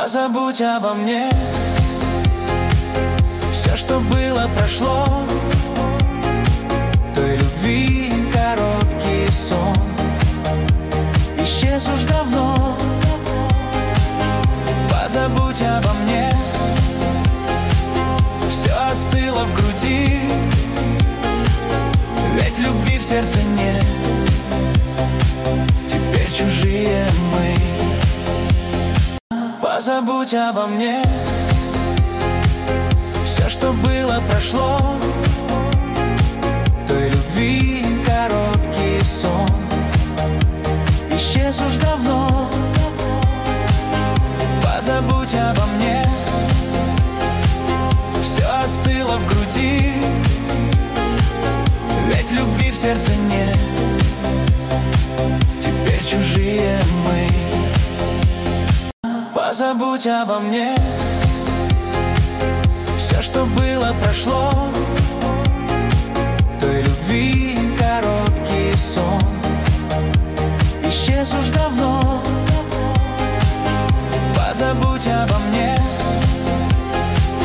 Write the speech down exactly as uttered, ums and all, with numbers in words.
Позабудь обо мне. Все, что было, прошло. Той любви короткий сон исчез уж давно. Позабудь обо мне. Все остыло в груди, ведь любви в сердце нет. Теперь чужие мы. Позабудь обо мне. Все, что было, прошло. Той любви короткий сон исчез уж давно. Позабудь обо мне. Все остыло в груди, ведь любви в сердце нет. Теперь чужие мы. Позабудь обо мне. Все, что было, прошло.